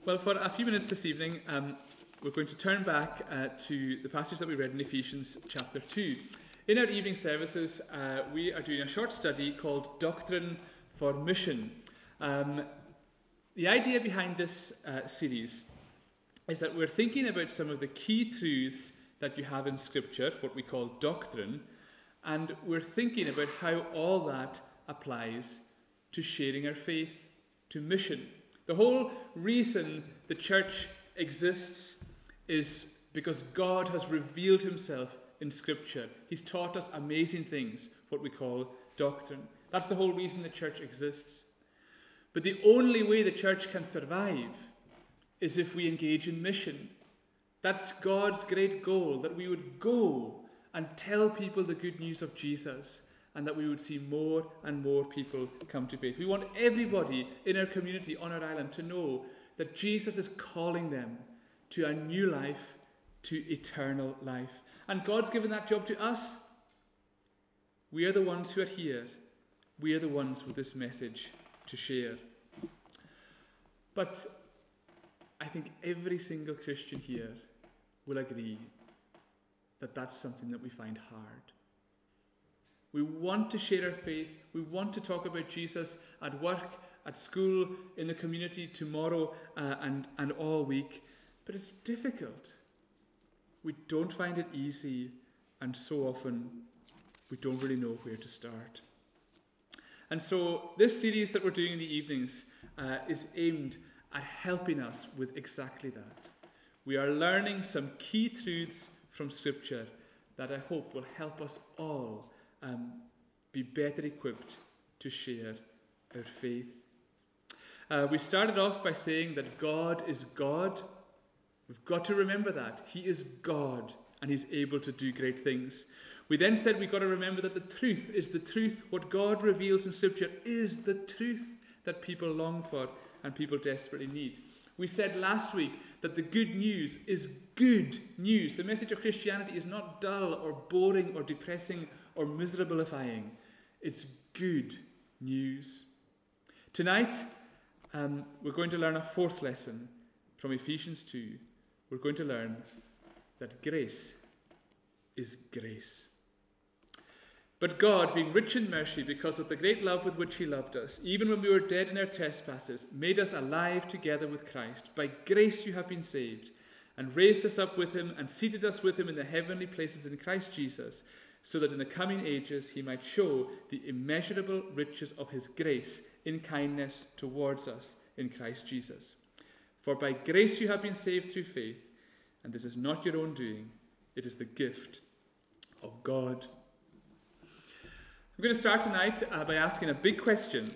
Well, for a few minutes this evening, we're going to turn back to the passage that we read in Ephesians chapter 2. In our evening services, we are doing a short study called Doctrine for Mission. The idea behind this series is that we're thinking about some of the key truths that you have in Scripture, what we call doctrine, and we're thinking about how all that applies to sharing our faith, to mission. The whole reason the church exists is because God has revealed himself in Scripture. He's taught us amazing things, what we call doctrine. That's the whole reason the church exists. But the only way the church can survive is if we engage in mission. That's God's great goal, that we would go and tell people the good news of Jesus, and that we would see more and more people come to faith. We want everybody in our community, on our island, to know that Jesus is calling them to a new life, to eternal life. And God's given that job to us. We are the ones who are here. We are the ones with this message to share. But I think every single Christian here will agree that that's something that we find hard. We want to share our faith. We want to talk about Jesus at work, at school, in the community tomorrow and all week. But it's difficult. We don't find it easy, and so often we don't really know where to start. And so this series that we're doing in the evenings is aimed at helping us with exactly that. We are learning some key truths from Scripture that I hope will help us all be better equipped to share our faith. We started off by saying that God is God. We've got to remember that. He is God and he's able to do great things. We then said we've got to remember that the truth is the truth. What God reveals in Scripture is the truth that people long for and people desperately need. We said last week that the good news is good news. The message of Christianity is not dull or boring or depressing or miserableifying. It's good news. Tonight, we're going to learn a fourth lesson from Ephesians 2. We're going to learn that grace is grace. But God, being rich in mercy because of the great love with which he loved us, even when we were dead in our trespasses, made us alive together with Christ. By grace you have been saved, and raised us up with him, and seated us with him in the heavenly places in Christ Jesus, so that in the coming ages he might show the immeasurable riches of his grace in kindness towards us in Christ Jesus. For by grace you have been saved through faith, and this is not your own doing, it is the gift of God. I'm going to start tonight by asking a big question.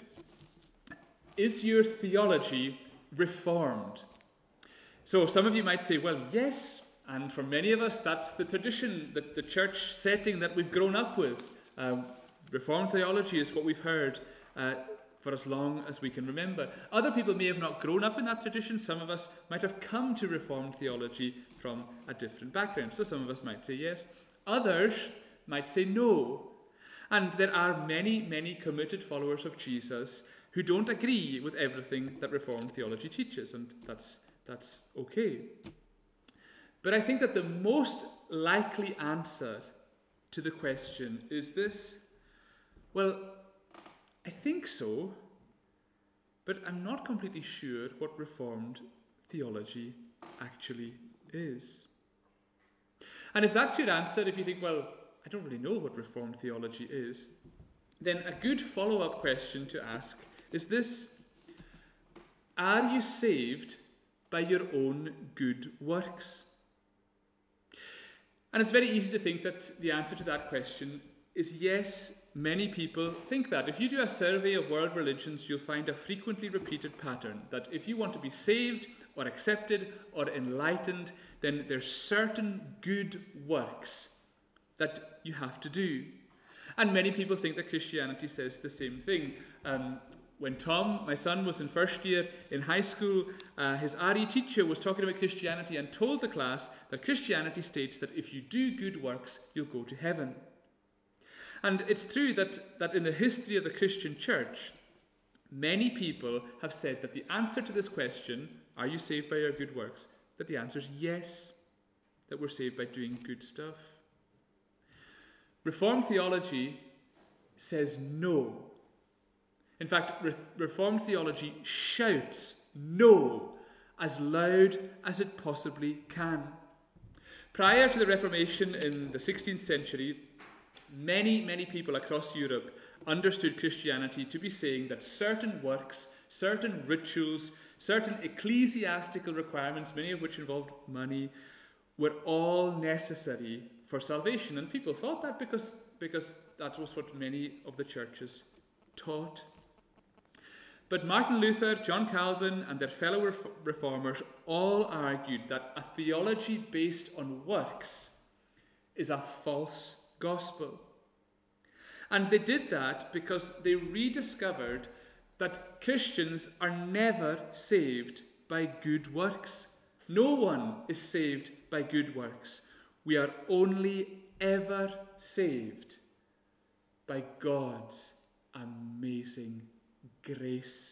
Is your theology reformed? So some of you might say, well, yes, and for many of us that's the tradition, the church setting that we've grown up with. Reformed theology is what we've heard for as long as we can remember. Other people may have not grown up in that tradition. Some of us might have come to Reformed theology from a different background. So some of us might say yes. Others might say no. And there are many, many committed followers of Jesus who don't agree with everything that Reformed theology teaches, and that's okay. But I think that the most likely answer to the question is this. Well, I think so, but I'm not completely sure what Reformed theology actually is. And if that's your answer, if you think, well, I don't really know what Reformed theology is, then a good follow-up question to ask is this. Are you saved by your own good works? And it's very easy to think that the answer to that question is yes. Many people think that. If you do a survey of world religions, you'll find a frequently repeated pattern that if you want to be saved or accepted or enlightened, then there's certain good works that you have to do. And many people think that Christianity says the same thing. When Tom, my son, was in first year in high school, his RE teacher was talking about Christianity and told the class that Christianity states that if you do good works, you'll go to heaven. And it's true that in the history of the Christian church, many people have said that the answer to this question, are you saved by your good works? That the answer is yes, that we're saved by doing good stuff. Reformed theology says no. In fact, Reformed theology shouts no as loud as it possibly can. Prior to the Reformation in the 16th century, many people across Europe understood Christianity to be saying that certain works, certain rituals, certain ecclesiastical requirements, many of which involved money, were all necessary for salvation. And people thought that because that was what many of the churches taught. But Martin Luther, John Calvin, and their fellow reformers all argued that a theology based on works is a false gospel. And they did that because they rediscovered that Christians are never saved by good works. No one is saved by good works. We are only ever saved by God's amazing grace.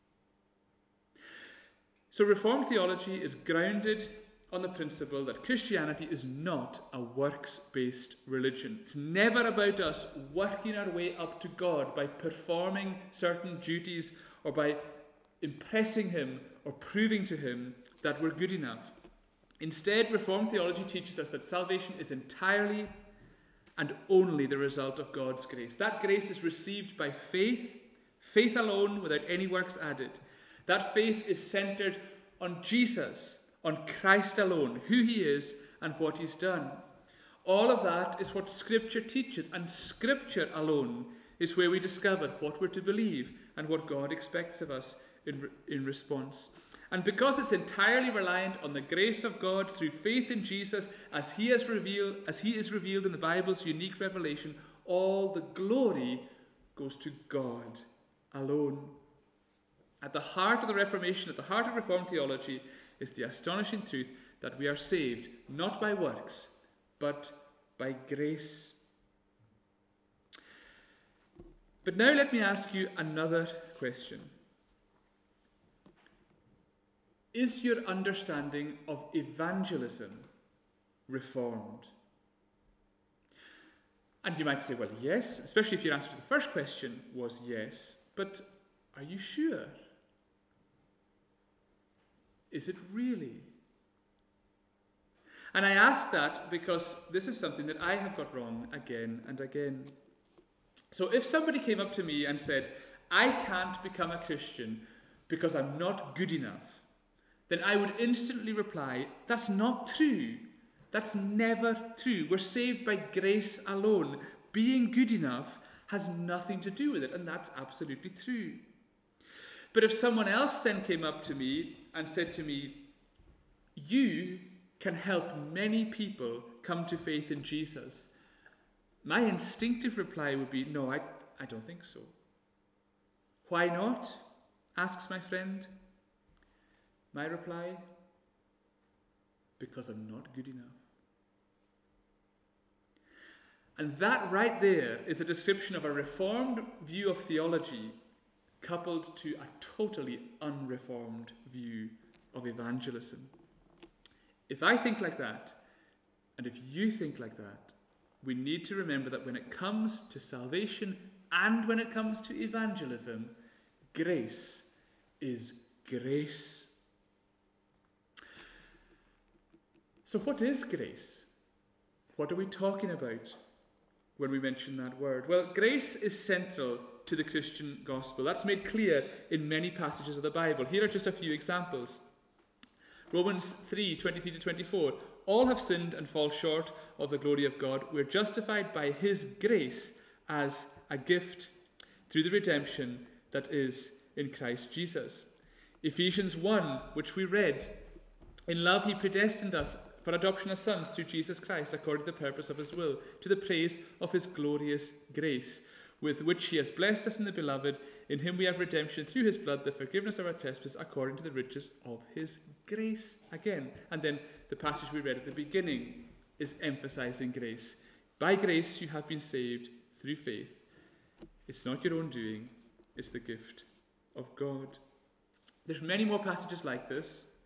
So Reformed theology is grounded on the principle that Christianity is not a works-based religion. It's never about us working our way up to God by performing certain duties or by impressing him or proving to him that we're good enough. Instead, Reformed theology teaches us that salvation is entirely and only the result of God's grace. That grace is received by faith alone, without any works added. That faith is centered on Jesus, on Christ alone, who he is and what he's done. All of that is what Scripture teaches, and Scripture alone is where we discover what we're to believe and what God expects of us in response. And because it's entirely reliant on the grace of God through faith in Jesus as he is revealed in the Bible's unique revelation, all the glory goes to God alone. At the heart of the Reformation, at the heart of Reformed theology, is the astonishing truth that we are saved not by works, but by grace. But now let me ask you another question. Is your understanding of evangelism reformed? And you might say, well, yes, especially if your answer to the first question was yes, but are you sure? Is it really? And I ask that because this is something that I have got wrong again and again. So if somebody came up to me and said, I can't become a Christian because I'm not good enough, then I would instantly reply, that's not true. That's never true. We're saved by grace alone. Being good enough has nothing to do with it, and that's absolutely true. But if someone else then came up to me and said to me, you can help many people come to faith in Jesus, my instinctive reply would be, no, I don't think so. Why not? Asks my friend. My reply, because I'm not good enough. And that right there is a description of a reformed view of theology coupled to a totally unreformed view of evangelism. If I think like that, and if you think like that, we need to remember that when it comes to salvation and when it comes to evangelism, grace is grace. So what is grace? What are we talking about when we mention that word? Well, grace is central to the Christian gospel. That's made clear in many passages of the Bible. Here are just a few examples. Romans 3:23-24. All have sinned and fall short of the glory of God. We're justified by his grace as a gift through the redemption that is in Christ Jesus. Ephesians 1, which we read. In love he predestined us for adoption as sons through Jesus Christ, according to the purpose of his will, to the praise of his glorious grace, with which he has blessed us in the beloved. In him we have redemption through his blood, the forgiveness of our trespasses, according to the riches of his grace. Again, and then the passage we read at the beginning is emphasizing grace. By grace you have been saved through faith. It's not your own doing, it's the gift of God. There's many more passages like this.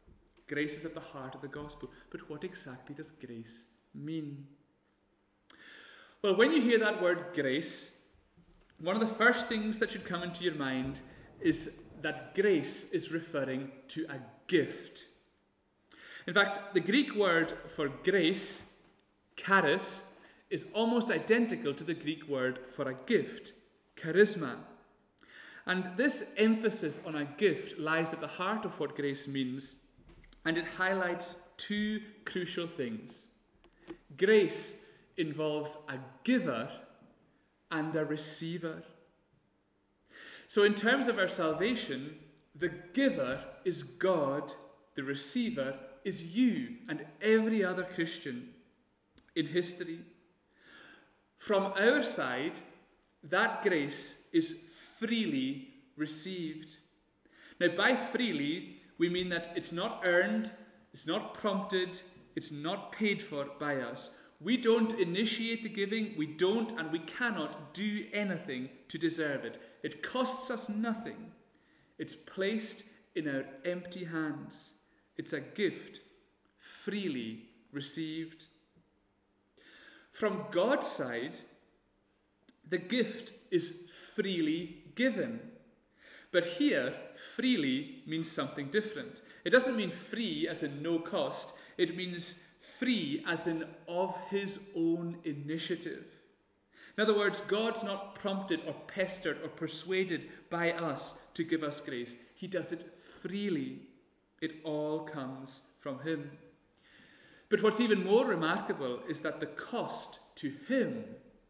Grace is at the heart of the gospel. But what exactly does grace mean? Well, when you hear that word grace, one of the first things that should come into your mind is that grace is referring to a gift. In fact, the Greek word for grace, charis, is almost identical to the Greek word for a gift, charisma. And this emphasis on a gift lies at the heart of what grace means, and it highlights two crucial things. Grace involves a giver and a receiver. So in terms of our salvation, the giver is God, the receiver is you and every other Christian in history. From our side, that grace is freely received. Now, by freely, we mean that it's not earned, it's not prompted, it's not paid for by us. We don't initiate the giving, we don't and we cannot do anything to deserve it. It costs us nothing. It's placed in our empty hands. It's a gift, freely received. From God's side, the gift is freely given. But here, freely means something different. It doesn't mean free as in no cost. It means free as in of his own initiative. In other words, God's not prompted or pestered or persuaded by us to give us grace. He does it freely. It all comes from him. But what's even more remarkable is that the cost to him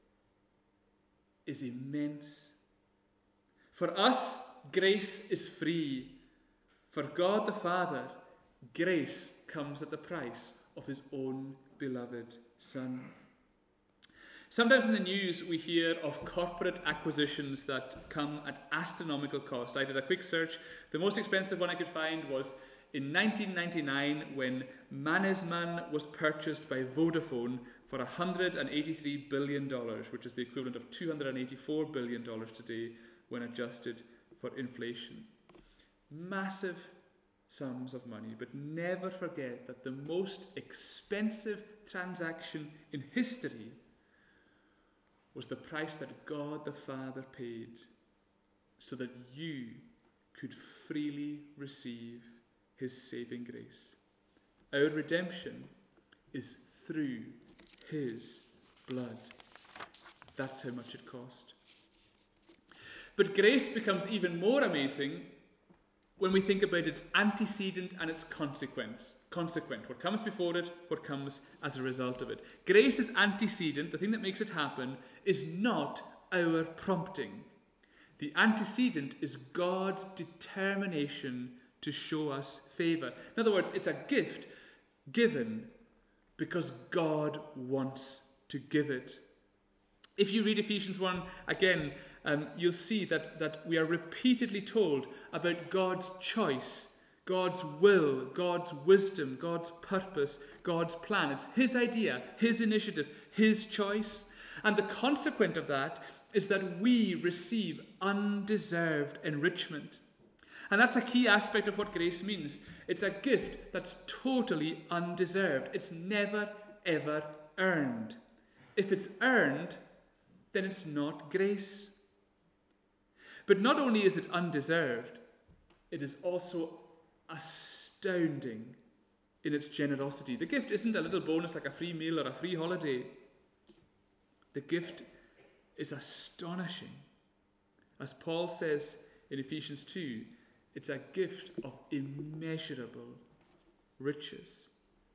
is immense. For us, grace is free. For God the Father, grace comes at the price of his own beloved Son. Sometimes in the news we hear of corporate acquisitions that come at astronomical cost. I did a quick search. The most expensive one I could find was in 1999 when Mannesmann was purchased by Vodafone for $183 billion, which is the equivalent of $284 billion today when adjusted for inflation. Massive sums of money, but never forget that the most expensive transaction in history was the price that God the Father paid so that you could freely receive his saving grace. Our redemption is through his blood. That's how much it cost. But grace becomes even more amazing when we think about its antecedent and its consequent. What comes before it, what comes as a result of it. Grace's antecedent, the thing that makes it happen, is not our prompting. The antecedent is God's determination to show us favour. In other words, it's a gift given because God wants to give it. If you read Ephesians 1 again, you'll see that we are repeatedly told about God's choice, God's will, God's wisdom, God's purpose, God's plan. It's his idea, his initiative, his choice. And the consequence of that is that we receive undeserved enrichment. And that's a key aspect of what grace means. It's a gift that's totally undeserved. It's never, ever earned. If it's earned, then it's not grace. But not only is it undeserved, it is also astounding in its generosity. The gift isn't a little bonus like a free meal or a free holiday. The gift is astonishing. As Paul says in Ephesians 2, it's a gift of immeasurable riches.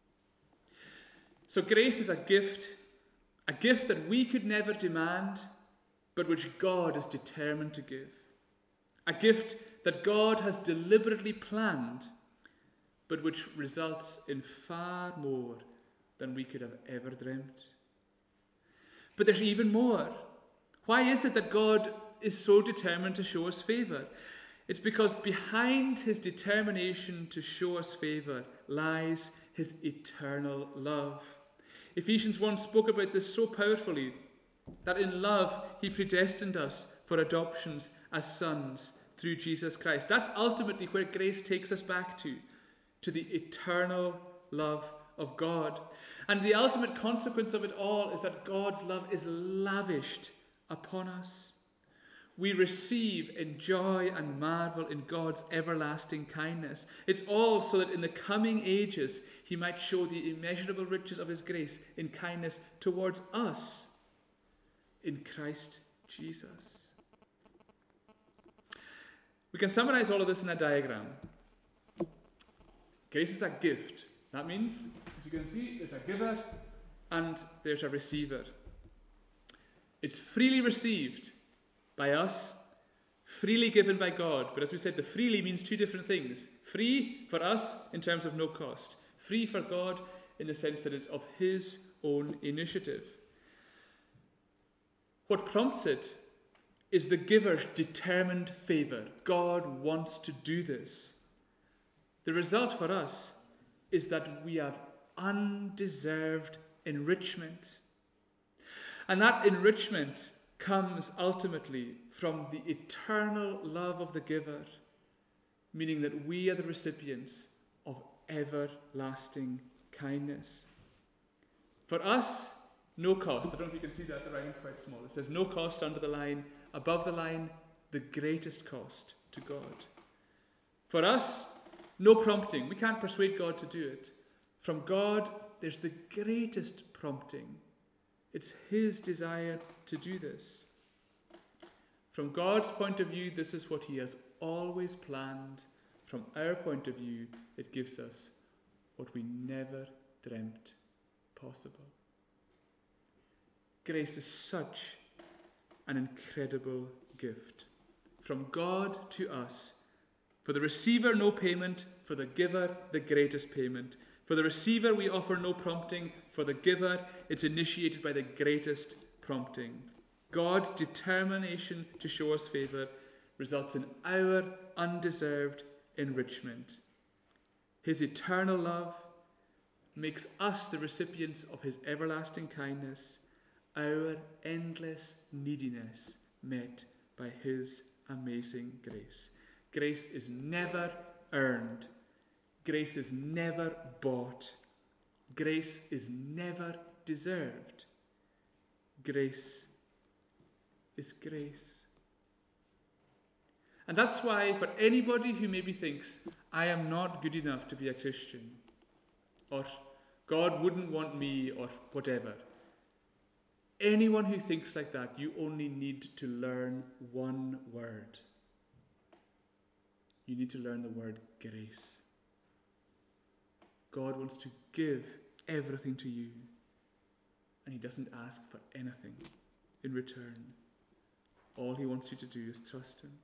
So grace is a gift that we could never demand, but which God is determined to give. A gift that God has deliberately planned, but which results in far more than we could have ever dreamt. But there's even more. Why is it that God is so determined to show us favour? It's because behind his determination to show us favour lies his eternal love. Ephesians 1 spoke about this so powerfully, that in love he predestined us for adoptions as sons through Jesus Christ. That's ultimately where grace takes us back to. to the eternal love of God. And the ultimate consequence of it all is that God's love is lavished upon us. We receive, enjoy, and marvel in God's everlasting kindness. It's all so that in the coming ages he might show the immeasurable riches of his grace in kindness towards us in Christ Jesus. We can summarize all of this in a diagram. Grace is a gift. That means, as you can see, there's a giver and there's a receiver. It's freely received by us, freely given by God. But as we said, the freely means two different things. Free for us in terms of no cost. Free for God in the sense that it's of his own initiative. What prompts it is the giver's determined favour. God wants to do this. The result for us is that we have undeserved enrichment. And that enrichment comes ultimately from the eternal love of the giver, meaning that we are the recipients of everlasting kindness. For us, no cost. I don't know if you can see that, the writing's quite small. It says no cost under the line. Above the line, the greatest cost to God. For us, no prompting. We can't persuade God to do it. From God, there's the greatest prompting. It's his desire to do this. From God's point of view, this is what he has always planned. From our point of view, it gives us what we never dreamt possible. Grace is such an incredible gift. From God to us. For the receiver, no payment. For the giver, the greatest payment. For the receiver, we offer no prompting. For the giver, it's initiated by the greatest prompting. God's determination to show us favour results in our undeserved enrichment. His eternal love makes us the recipients of his everlasting kindness, our endless neediness met by his amazing grace. Grace is never earned. Grace is never bought. Grace is never deserved. Grace is grace. And that's why for anybody who maybe thinks, I am not good enough to be a Christian, or God wouldn't want me, or whatever, anyone who thinks like that, you only need to learn one word. You need to learn the word grace. God wants to give everything to you, and he doesn't ask for anything in return. All he wants you to do is trust him.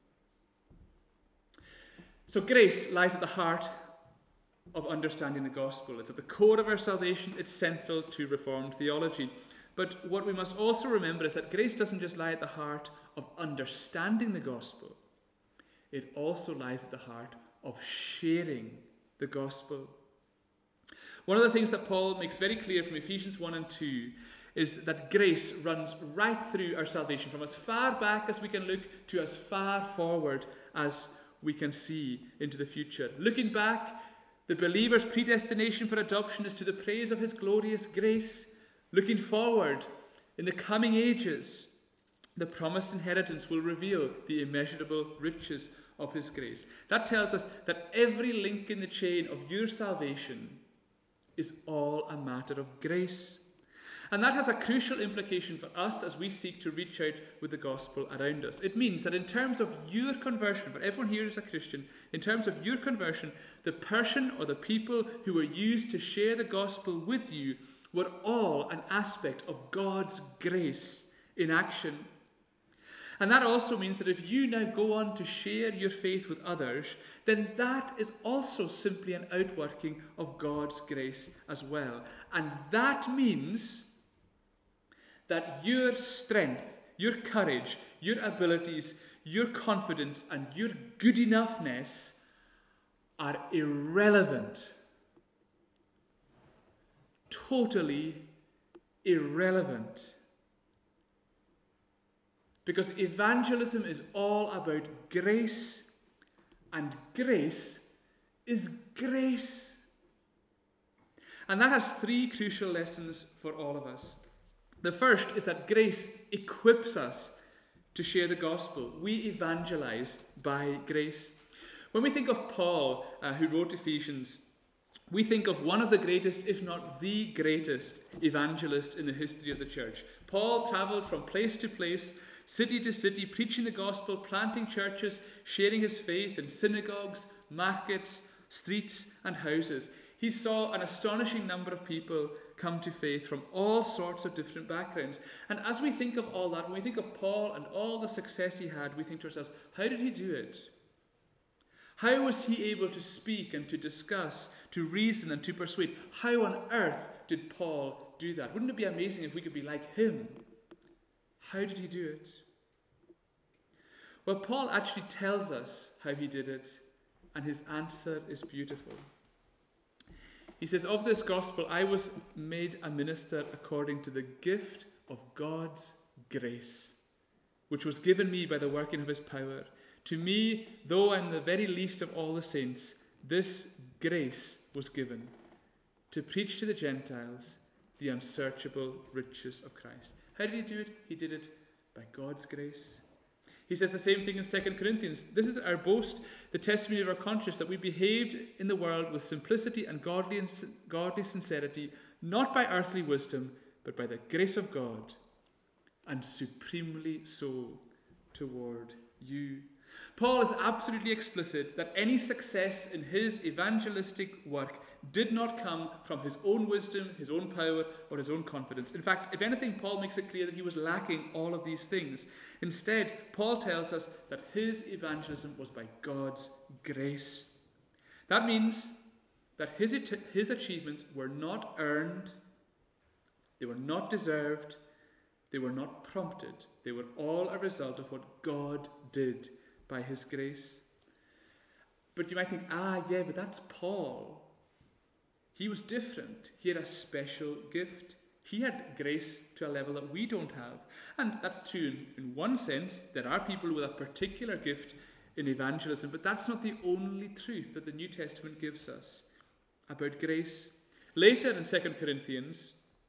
So grace lies at the heart of understanding the gospel. It's at the core of our salvation. It's central to Reformed theology. But what we must also remember is that grace doesn't just lie at the heart of understanding the gospel. It also lies at the heart of sharing the gospel. One of the things that Paul makes very clear from Ephesians 1 and 2 is that grace runs right through our salvation, from as far back as we can look to as far forward as we can see into the future. Looking back, the believer's predestination for adoption is to the praise of his glorious grace. Looking forward, in the coming ages, the promised inheritance will reveal the immeasurable riches of his grace. That tells us that every link in the chain of your salvation is all a matter of grace. And that has a crucial implication for us as we seek to reach out with the gospel around us. It means that in terms of your conversion, for everyone here is a Christian, in terms of your conversion, the person or the people who were used to share the gospel with you were all an aspect of God's grace in action. And that also means that if you now go on to share your faith with others, then that is also simply an outworking of God's grace as well. And that means that your strength, your courage, your abilities, your confidence, and your good enoughness are irrelevant. Totally irrelevant. Because evangelism is all about grace, and grace is grace. And that has three crucial lessons for all of us. The first is that grace equips us to share the gospel. We evangelize by grace. When we think of Paul, who wrote Ephesians, we think of one of the greatest, if not the greatest, evangelist in the history of the church. Paul traveled from place to place, city to city, preaching the gospel, planting churches, sharing his faith in synagogues, markets, streets, and houses. He saw an astonishing number of people come to faith from all sorts of different backgrounds. And as we think of all that, when we think of Paul and all the success he had, we think to ourselves, how did he do it? How was he able to speak and to discuss, to reason and to persuade? How on earth did Paul do that? Wouldn't it be amazing if we could be like him? How did he do it? Well, Paul actually tells us how he did it, and his answer is beautiful. He says, of this gospel I was made a minister according to the gift of God's grace, which was given me by the working of his power. To me, though I am the very least of all the saints, this grace was given, to preach to the Gentiles the unsearchable riches of Christ. How did he do it? He did it by God's grace. He says the same thing in 2 Corinthians. This is our boast, the testimony of our conscience, that we behaved in the world with simplicity and godly sincerity, not by earthly wisdom, but by the grace of God, and supremely so toward you. Paul is absolutely explicit that any success in his evangelistic work did not come from his own wisdom, his own power, or his own confidence. In fact, if anything, Paul makes it clear that he was lacking all of these things. Instead, Paul tells us that his evangelism was by God's grace. That means that his achievements were not earned, they were not deserved, they were not prompted. They were all a result of what God did by his grace. But you might think, but that's Paul. He was different. He had a special gift. He had grace to a level that we don't have. And that's true in one sense. There are people with a particular gift in evangelism, but that's not the only truth that the New Testament gives us about grace. Later in 2 Corinthians,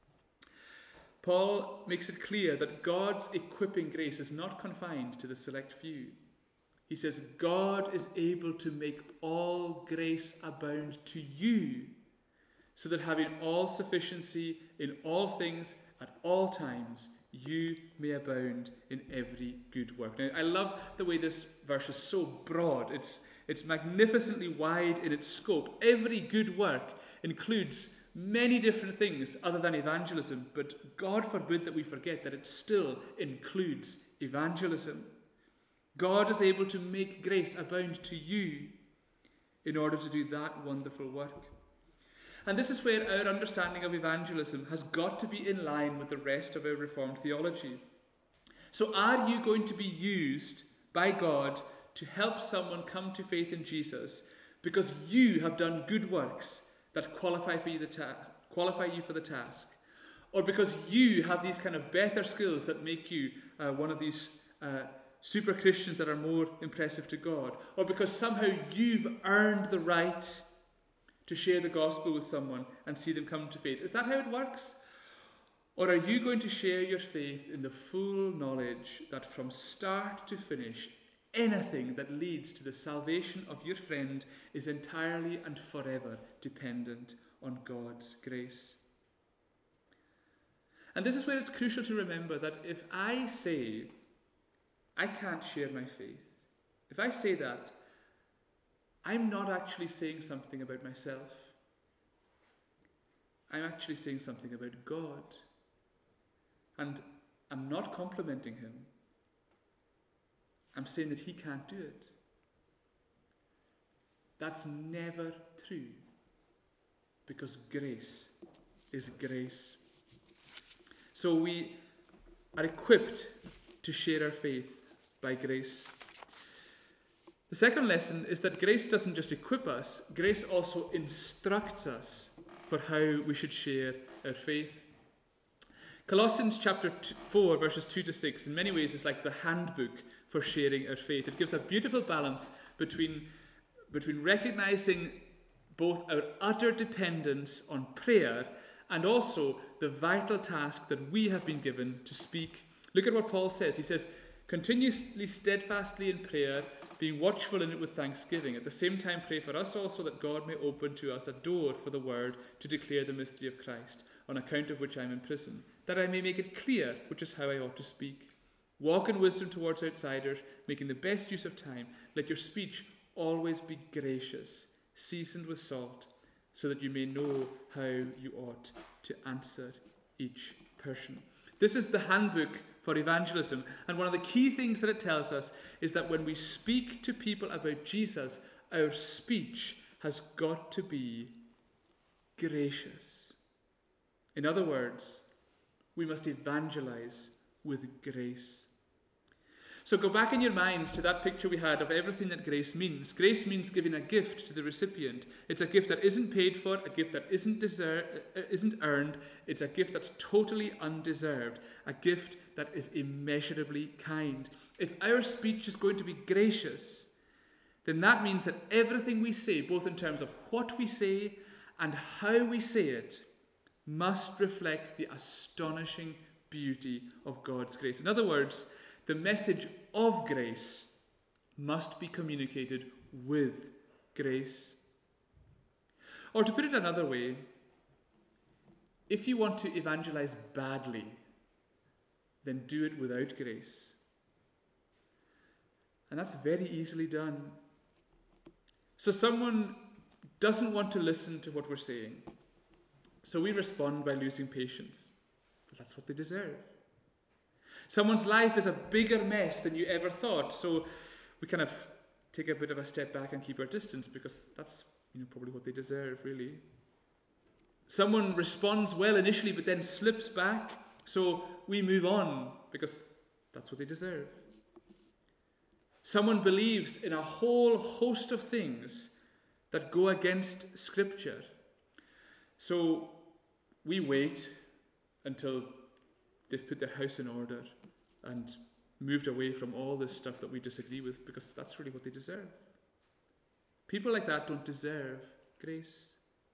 Paul makes it clear that God's equipping grace is not confined to the select few. He says, God is able to make all grace abound to you, so that having all sufficiency in all things at all times, you may abound in every good work. Now, I love the way this verse is so broad. It's magnificently wide in its scope. Every good work includes many different things other than evangelism, but God forbid that we forget that it still includes evangelism. God is able to make grace abound to you in order to do that wonderful work. And this is where our understanding of evangelism has got to be in line with the rest of our Reformed theology. So are you going to be used by God to help someone come to faith in Jesus because you have done good works that qualify you for the task? Or because you have these kind of better skills that make you one of these super Christians that are more impressive to God? Or because somehow you've earned the right to share the gospel with someone and see them come to faith? Is that how it works? Or are you going to share your faith in the full knowledge that from start to finish, anything that leads to the salvation of your friend is entirely and forever dependent on God's grace? And this is where it's crucial to remember that if I say I can't share my faith, if I say that, I'm not actually saying something about myself. I'm actually saying something about God. And I'm not complimenting him. I'm saying that he can't do it. That's never true, because grace is grace. So we are equipped to share our faith by grace. The second lesson is that grace doesn't just equip us, grace also instructs us for how we should share our faith. Colossians chapter 4 verses 2 to 6 in many ways is like the handbook for sharing our faith. It gives a beautiful balance between recognizing both our utter dependence on prayer and also the vital task that we have been given to speak. Look at what Paul says. He says, continuously steadfastly in prayer, being watchful in it with thanksgiving. At the same time pray for us also, that God may open to us a door for the word to declare the mystery of Christ, on account of which I am in prison, that I may make it clear which is how I ought to speak. Walk in wisdom towards outsiders, making the best use of time. Let your speech always be gracious, seasoned with salt, so that you may know how you ought to answer each person. This is the handbook for evangelism, and one of the key things that it tells us is that when we speak to people about Jesus, our speech has got to be gracious. In other words, we must evangelize with grace. So go back in your minds to that picture we had of everything that grace means. Grace means giving a gift to the recipient. It's a gift that isn't paid for, a gift that isn't earned. It's a gift that's totally undeserved, a gift that is immeasurably kind. If our speech is going to be gracious, then that means that everything we say, both in terms of what we say and how we say it, must reflect the astonishing beauty of God's grace. In other words, the message of grace must be communicated with grace. Or to put it another way, if you want to evangelize badly, then do it without grace. And that's very easily done. So someone doesn't want to listen to what we're saying. So we respond by losing patience. But that's what they deserve. Someone's life is a bigger mess than you ever thought, so we kind of take a bit of a step back and keep our distance, because that's probably what they deserve, really. Someone responds well initially but then slips back, so we move on because that's what they deserve. Someone believes in a whole host of things that go against Scripture, so we wait until they've put their house in order and moved away from all this stuff that we disagree with, because that's really what they deserve. People like that don't deserve grace.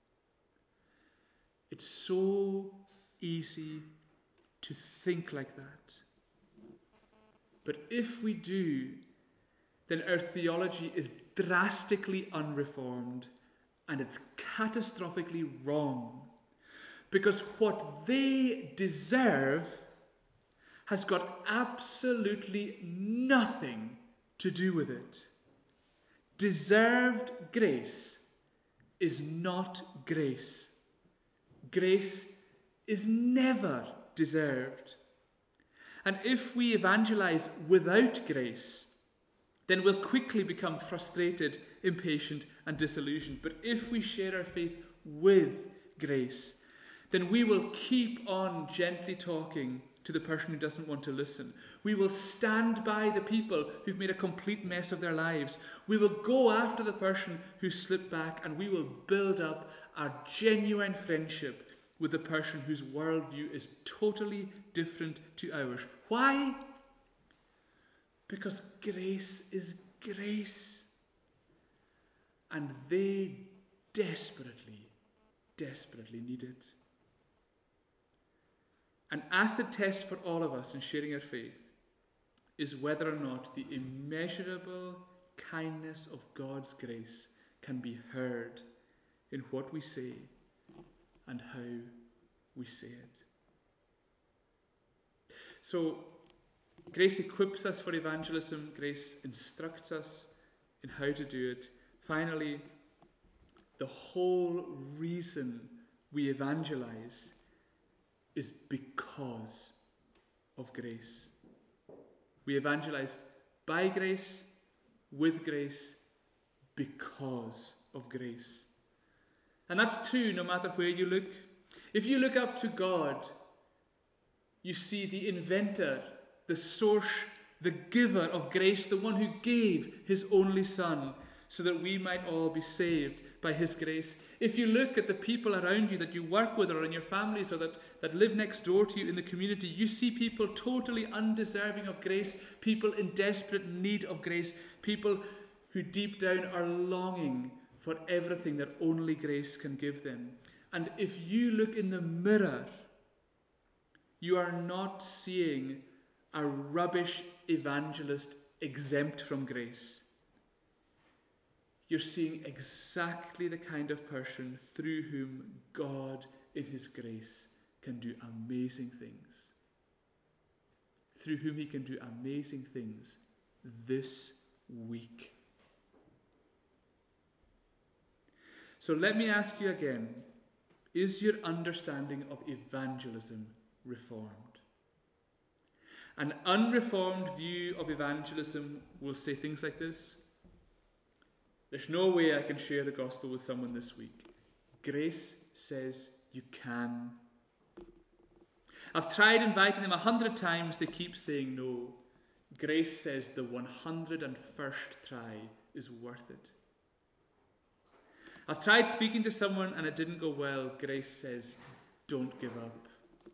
It's so easy to think like that. But if we do, then our theology is drastically unreformed and it's catastrophically wrong. Because what they deserve has got absolutely nothing to do with it. Deserved grace is not grace. Grace is never deserved. And if we evangelize without grace, then we'll quickly become frustrated, impatient, and disillusioned. But if we share our faith with grace, then we will keep on gently talking to the person who doesn't want to listen. We will stand by the people who've made a complete mess of their lives. We will go after the person who slipped back, and we will build up a genuine friendship with the person whose worldview is totally different to ours. Why? Because grace is grace. And they desperately, desperately need it. An acid test for all of us in sharing our faith is whether or not the immeasurable kindness of God's grace can be heard in what we say and how we say it. So, grace equips us for evangelism. Grace instructs us in how to do it. Finally, the whole reason we evangelize is because of grace. We evangelize by grace, with grace, because of grace. And that's true no matter where you look. If you look up to God, you see the inventor, the source, the giver of grace, the one who gave his only Son so that we might all be saved by his grace. If you look at the people around you that you work with or in your families or that live next door to you in the community, you see people totally undeserving of grace, people in desperate need of grace, people who deep down are longing for everything that only grace can give them. And if you look in the mirror, you are not seeing a rubbish evangelist exempt from grace. You're seeing exactly the kind of person through whom God, in his grace, can do amazing things. Through whom he can do amazing things this week. So let me ask you again, is your understanding of evangelism reformed? An unreformed view of evangelism will say things like this: there's no way I can share the gospel with someone this week. Grace says you can. I've tried inviting them 100 times, they keep saying no. Grace says the 101st try is worth it. I've tried speaking to someone and it didn't go well. Grace says, don't give up.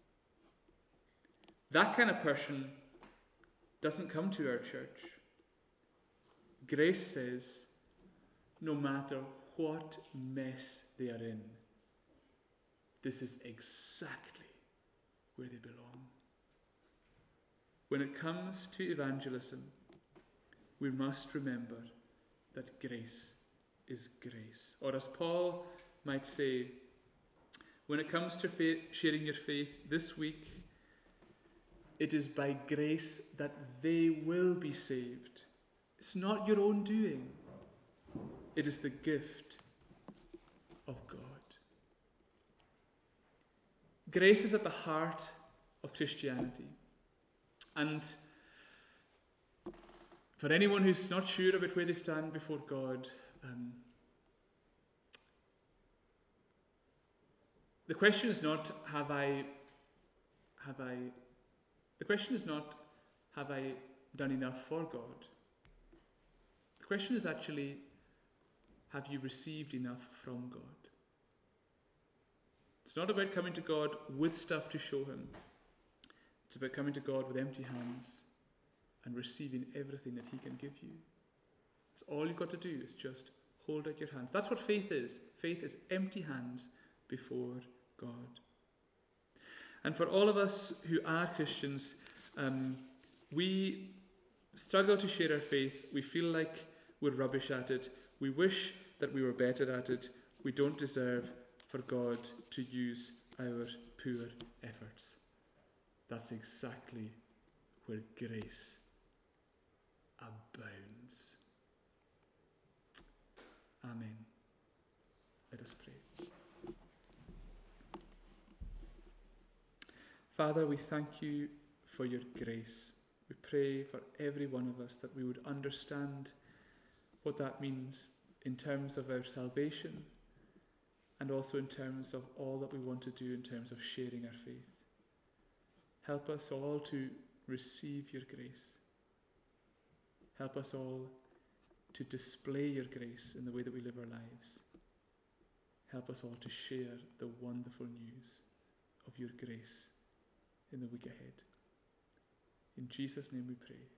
That kind of person doesn't come to our church. Grace says, no matter what mess they are in, this is exactly where they belong. When it comes to evangelism, we must remember that grace is grace. Or as Paul might say, when it comes to sharing your faith this week, it is by grace that they will be saved. It's not your own doing. It is the gift of God. Grace is at the heart of Christianity. And for anyone who's not sure about where they stand before God, the question is not have I done enough for God? The question is actually, have you received enough from God? It's not about coming to God with stuff to show him. It's about coming to God with empty hands and receiving everything that he can give you. That's all you've got to do, is just hold out your hands. That's what faith is. Faith is empty hands before God. And for all of us who are Christians, we struggle to share our faith. We feel like we're rubbish at it. We wish that we were better at it. We don't deserve for God to use our poor efforts. That's exactly where grace abounds. Amen. Let us pray. Father, we thank you for your grace. We pray for every one of us that we would understand what that means in terms of our salvation and also in terms of all that we want to do in terms of sharing our faith. Help us all to receive your grace. Help us all to display your grace in the way that we live our lives. Help us all to share the wonderful news of your grace in the week ahead. In Jesus' name we pray.